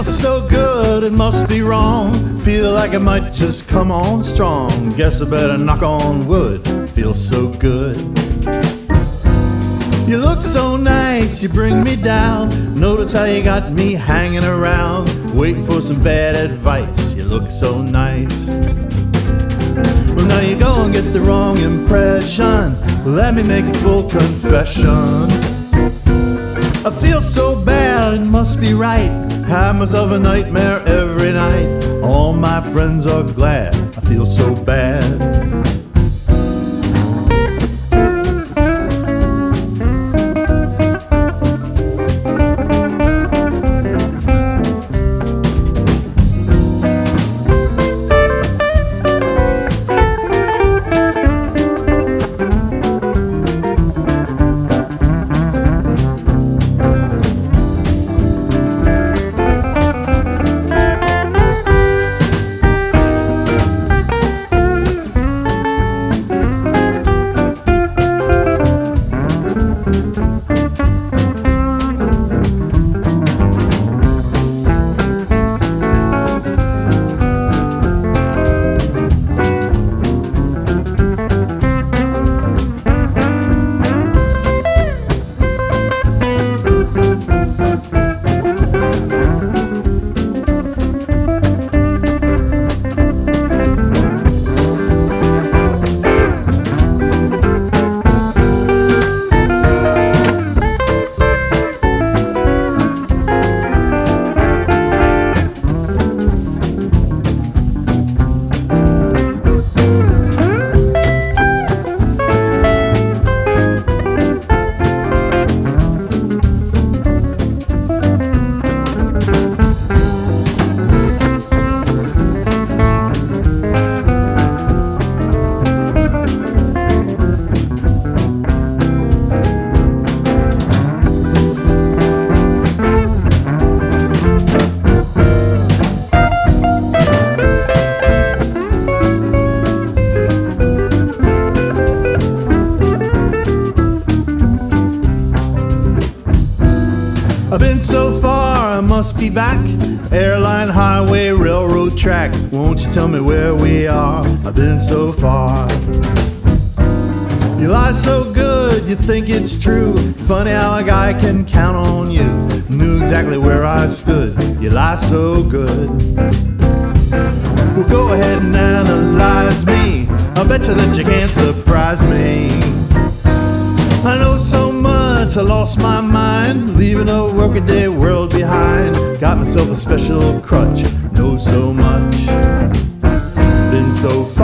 Feel so good, it must be wrong. Feel like it might just come on strong. Guess I better knock on wood. Feels so good. You look so nice, you bring me down. Notice how you got me hanging around, waiting for some bad advice. You look so nice. Well, now you go and get the wrong impression. Let me make a full confession. I feel so bad, it must be right. Have myself a nightmare every night. All my friends are glad I feel so bad. I've been so far, I must be back. Airline, highway, railroad track. Won't you tell me where we are? I've been so far. You lie so good, you think it's true. Funny how a guy can count on you. Knew exactly where I stood. You lie so good. Well, go ahead and analyze me. I bet you that you can't surprise me. I know so much, I lost my mind, leaving a workaday world behind. Got myself a special crutch, know so much, been so